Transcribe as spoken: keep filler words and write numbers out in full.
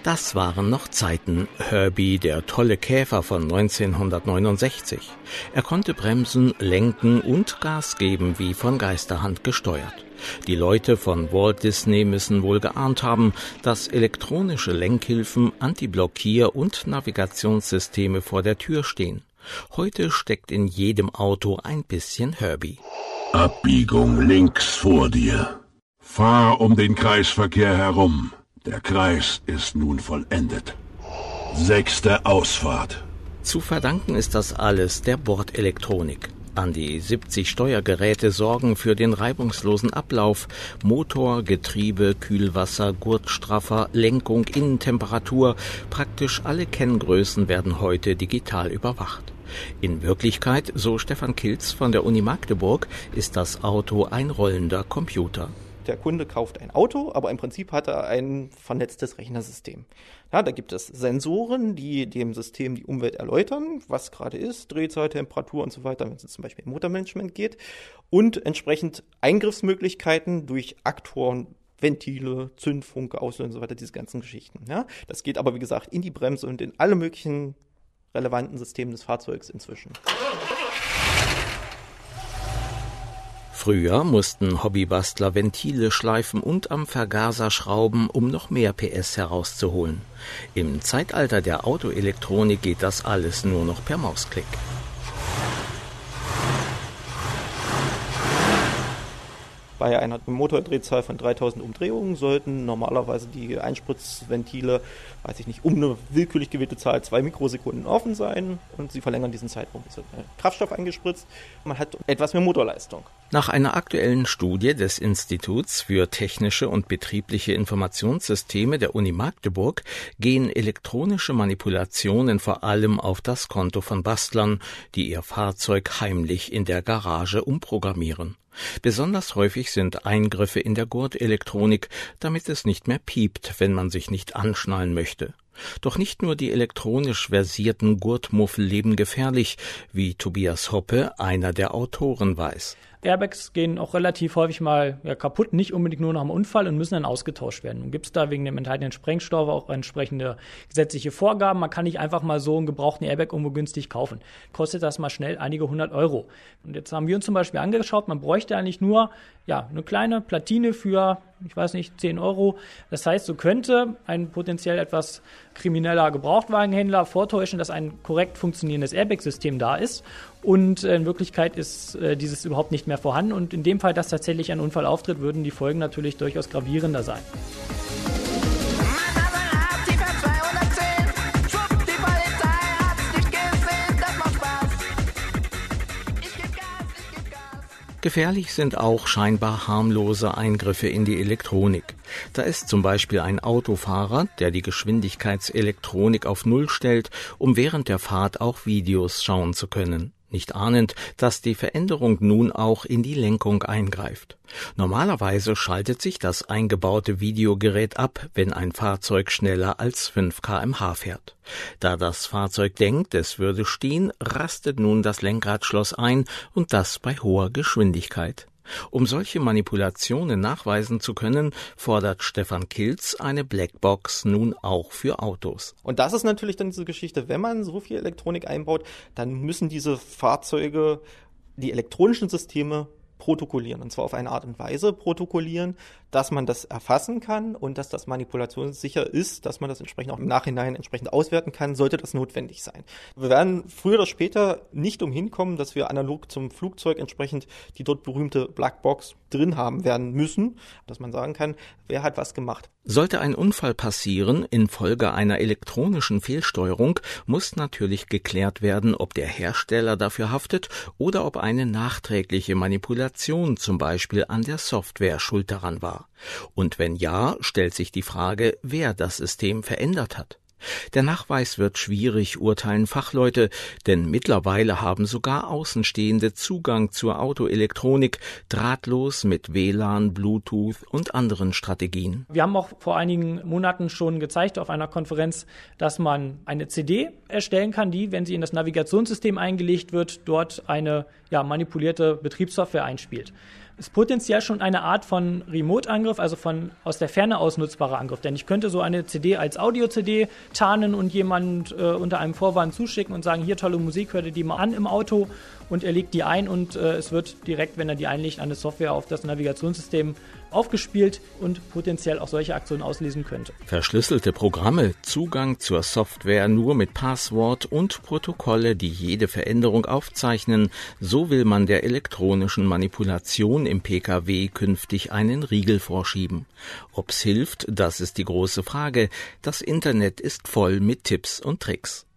Das waren noch Zeiten. Herbie, der tolle Käfer von neunzehnhundertneunundsechzig. Er konnte bremsen, lenken und Gas geben, wie von Geisterhand gesteuert. Die Leute von Walt Disney müssen wohl geahnt haben, dass elektronische Lenkhilfen, Antiblockierer und Navigationssysteme vor der Tür stehen. Heute steckt in jedem Auto ein bisschen Herbie. Abbiegung links vor dir. Fahr um den Kreisverkehr herum. Der Kreis ist nun vollendet. Sechste Ausfahrt. Zu verdanken ist das alles der Bordelektronik. An die siebzig Steuergeräte sorgen für den reibungslosen Ablauf. Motor, Getriebe, Kühlwasser, Gurtstraffer, Lenkung, Innentemperatur. Praktisch alle Kenngrößen werden heute digital überwacht. In Wirklichkeit, so Stefan Kilz von der Uni Magdeburg, ist das Auto ein rollender Computer. Der Kunde kauft ein Auto, aber im Prinzip hat er ein vernetztes Rechnersystem. Ja, da gibt es Sensoren, die dem System die Umwelt erläutern, was gerade ist, Drehzahl, Temperatur und so weiter, wenn es zum Beispiel um Motormanagement geht. Und entsprechend Eingriffsmöglichkeiten durch Aktoren, Ventile, Zündfunke, Auslöser und so weiter, diese ganzen Geschichten. Ja, das geht aber, wie gesagt, in die Bremse und in alle möglichen relevanten Systemen des Fahrzeugs inzwischen. Früher mussten Hobbybastler Ventile schleifen und am Vergaser schrauben, um noch mehr P S herauszuholen. Im Zeitalter der Autoelektronik geht das alles nur noch per Mausklick. Bei einer Motordrehzahl von dreitausend Umdrehungen sollten normalerweise die Einspritzventile, weiß ich nicht, um eine willkürlich gewählte Zahl zwei Mikrosekunden offen sein und sie verlängern diesen Zeitraum. Es wird Kraftstoff eingespritzt, man hat etwas mehr Motorleistung. Nach einer aktuellen Studie des Instituts für technische und betriebliche Informationssysteme der Uni Magdeburg gehen elektronische Manipulationen vor allem auf das Konto von Bastlern, die ihr Fahrzeug heimlich in der Garage umprogrammieren. Besonders häufig sind Eingriffe in der Gurtelektronik, damit es nicht mehr piept, wenn man sich nicht anschnallen möchte. Doch nicht nur die elektronisch versierten Gurtmuffel leben gefährlich, wie Tobias Hoppe, einer der Autoren, weiß. Airbags gehen auch relativ häufig mal ja, kaputt, nicht unbedingt nur nach einem Unfall und müssen dann ausgetauscht werden. Nun gibt es da wegen dem enthaltenen Sprengstoff auch entsprechende gesetzliche Vorgaben. Man kann nicht einfach mal so einen gebrauchten Airbag irgendwo günstig kaufen. Kostet das mal schnell einige hundert Euro. Und jetzt haben wir uns zum Beispiel angeschaut, man bräuchte eigentlich nur ja, eine kleine Platine für, ich weiß nicht, zehn Euro. Das heißt, so könnte ein potenziell etwas krimineller Gebrauchtwagenhändler vortäuschen, dass ein korrekt funktionierendes Airbag-System da ist. Und in Wirklichkeit ist äh, dieses überhaupt nicht mehr vorhanden. Und in dem Fall, dass tatsächlich ein Unfall auftritt, würden die Folgen natürlich durchaus gravierender sein. Gefährlich sind auch scheinbar harmlose Eingriffe in die Elektronik. Da ist zum Beispiel ein Autofahrer, der die Geschwindigkeitselektronik auf Null stellt, um während der Fahrt auch Videos schauen zu können. Nicht ahnend, dass die Veränderung nun auch in die Lenkung eingreift. Normalerweise schaltet sich das eingebaute Videogerät ab, wenn ein Fahrzeug schneller als fünf Kilometer pro Stunde fährt. Da das Fahrzeug denkt, es würde stehen, rastet nun das Lenkradschloss ein und das bei hoher Geschwindigkeit. Um solche Manipulationen nachweisen zu können, fordert Stefan Kilz eine Blackbox nun auch für Autos. Und das ist natürlich dann diese Geschichte, wenn man so viel Elektronik einbaut, dann müssen diese Fahrzeuge die elektronischen Systeme protokollieren. Und zwar auf eine Art und Weise protokollieren, dass man das erfassen kann und dass das manipulationssicher ist, dass man das entsprechend auch im Nachhinein entsprechend auswerten kann, sollte das notwendig sein. Wir werden früher oder später nicht umhin kommen, dass wir analog zum Flugzeug entsprechend die dort berühmte Blackbox drin haben werden müssen, dass man sagen kann, wer hat was gemacht. Sollte ein Unfall passieren infolge einer elektronischen Fehlsteuerung, muss natürlich geklärt werden, ob der Hersteller dafür haftet oder ob eine nachträgliche Manipulation zum Beispiel an der Software schuld daran war. Und wenn ja, stellt sich die Frage, wer das System verändert hat. Der Nachweis wird schwierig, urteilen Fachleute, denn mittlerweile haben sogar Außenstehende Zugang zur Autoelektronik, drahtlos mit W L A N, Bluetooth und anderen Strategien. Wir haben auch vor einigen Monaten schon gezeigt auf einer Konferenz, dass man eine C D erstellen kann, die, wenn sie in das Navigationssystem eingelegt wird, dort eine ja, manipulierte Betriebssoftware einspielt. ist potenziell schon eine Art von Remote-Angriff, also von aus der Ferne aus nutzbarer Angriff. Denn ich könnte so eine C D als Audio-C D tarnen und jemand äh, unter einem Vorwand zuschicken und sagen, hier tolle Musik, hört ihr die mal an im Auto, und er legt die ein und äh, es wird direkt, wenn er die einlegt, eine Software auf das Navigationssystem aufgespielt und potenziell auch solche Aktionen auslesen könnte. Verschlüsselte Programme, Zugang zur Software nur mit Passwort und Protokolle, die jede Veränderung aufzeichnen, so will man der elektronischen Manipulation im P K W künftig einen Riegel vorschieben. Ob's hilft, das ist die große Frage. Das Internet ist voll mit Tipps und Tricks.